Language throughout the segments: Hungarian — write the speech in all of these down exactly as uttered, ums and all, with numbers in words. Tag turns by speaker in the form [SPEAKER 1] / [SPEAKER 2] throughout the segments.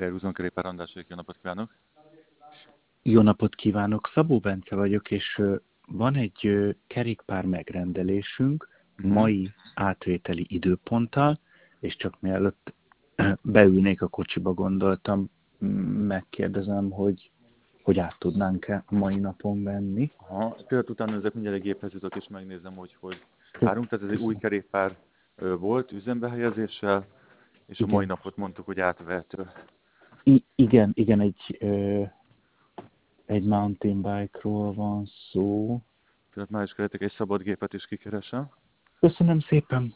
[SPEAKER 1] er húsz kerékpár András, jó napot kívánok!
[SPEAKER 2] Jó napot kívánok! Szabó Bence vagyok, és ö, van egy ö, kerékpár megrendelésünk mai átvételi időponttal, és csak mielőtt ö, beülnék a kocsiba, gondoltam, m- megkérdezem, hogy, hogy át tudnánk-e mai napon venni.
[SPEAKER 1] Aha, pillanat után ezek mindjárt egy géphez jutok, és megnézem, hogy hogy járunk. Tehát ez egy új kerékpár ö, volt üzembehelyezéssel, és a mai
[SPEAKER 2] Igen.
[SPEAKER 1] napot mondtuk, hogy átvehető.
[SPEAKER 2] I- igen, igen, egy, ö, egy mountain bike-ról van szó.
[SPEAKER 1] Pillanat, már is keretek egy szabad gépet is kikeresem.
[SPEAKER 2] Köszönöm szépen!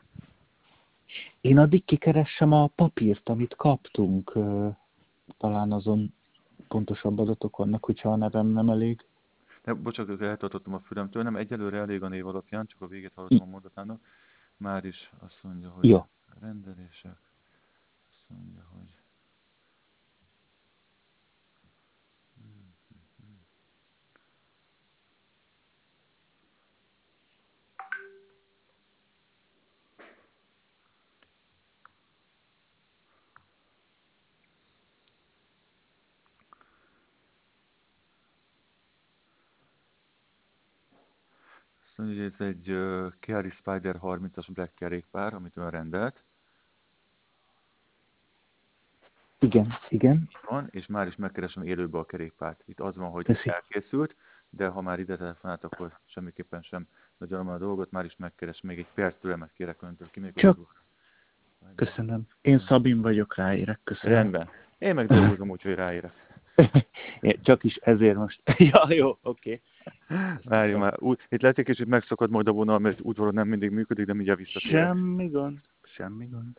[SPEAKER 2] Én addig kikeressem a papírt, amit kaptunk. Ö, talán azon pontosabb adatok vannak, hogyha a nevem nem elég.
[SPEAKER 1] De, bocsánat, eltartottam a füremtől, nem egyelőre elég a név alapján, csak a végét hallottam a mondatának. Már is azt mondja, hogy
[SPEAKER 2] Jó.
[SPEAKER 1] rendelések, azt mondja, hogy... Azt mondja, hogy ez egy uh, Chiari Spider harmincas Black kerékpár, amit ön rendelt.
[SPEAKER 2] Igen, igen.
[SPEAKER 1] Van, és már is megkeresem élőbe a kerékpárt. Itt az van, hogy
[SPEAKER 2] Köszi.
[SPEAKER 1] elkészült, de ha már ide telefonált, akkor semmiképpen sem nagyon a dolgot, már is megkeres. Még egy perc türelmet kérek öntől ki, még
[SPEAKER 2] Csak.
[SPEAKER 1] dolgok.
[SPEAKER 2] Köszönöm. Én Szabin vagyok, ráérek. Köszönöm.
[SPEAKER 1] Rendben. Én meg dolgozom úgy, hogy ráérek.
[SPEAKER 2] Csak is ezért most. Ja, jó, oké.
[SPEAKER 1] Várj már. Úgy, itt lehet egy kicsit megszakad majd a vonal, mert udvaron nem mindig működik, de mindjárt visszatérek.
[SPEAKER 2] Semmi gond. Semmi gond.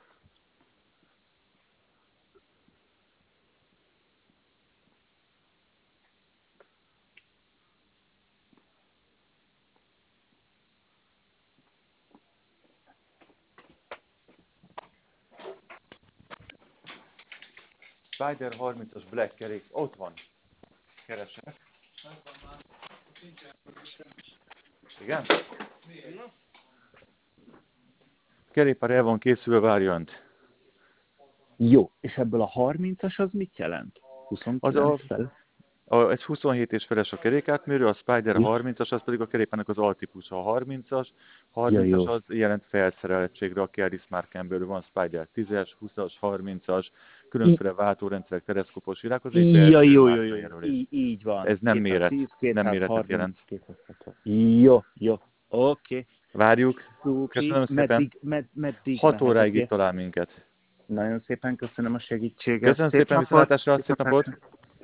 [SPEAKER 1] Spider harmincas Black kerék, ott van. Keresek. Igen? Kerékpár el van készülve, várja önt.
[SPEAKER 2] Jó, és ebből a harmincas az mit jelent?
[SPEAKER 1] Az a,
[SPEAKER 2] huszonkilenc fel?
[SPEAKER 1] a, ez huszonhét és feles a kerékátmérő, a Spider
[SPEAKER 2] Jó.
[SPEAKER 1] harmincas, az pedig a kerékpárnak az altípusa. A harmincas,
[SPEAKER 2] Ja,
[SPEAKER 1] harmincas
[SPEAKER 2] jó.
[SPEAKER 1] az jelent felszereltségre, a Chiaris márkán belül van Spider tízes, huszas, harmincas, különféle váltórendszerek, teleszkopos virágozás,
[SPEAKER 2] Ja,
[SPEAKER 1] belső
[SPEAKER 2] jó, jó, jó, jó.
[SPEAKER 1] márkajelölés.
[SPEAKER 2] Így, így van.
[SPEAKER 1] Ez nem méret,
[SPEAKER 2] kétszáztíz,
[SPEAKER 1] nem méretet
[SPEAKER 2] kétszázharminc,
[SPEAKER 1] jelent.
[SPEAKER 2] kétszázhatvan. Jó, jó. Oké.
[SPEAKER 1] Várjuk.
[SPEAKER 2] Szupi.
[SPEAKER 1] Köszönöm szépen.
[SPEAKER 2] Meddig, med, meddig
[SPEAKER 1] Hat óráig
[SPEAKER 2] mehetek?
[SPEAKER 1] itt talál minket.
[SPEAKER 2] Nagyon szépen köszönöm a segítséget.
[SPEAKER 1] Köszönöm
[SPEAKER 2] Szép
[SPEAKER 1] szépen,
[SPEAKER 2] napot!
[SPEAKER 1] viszontlátásra,
[SPEAKER 2] Szép
[SPEAKER 1] szép napot!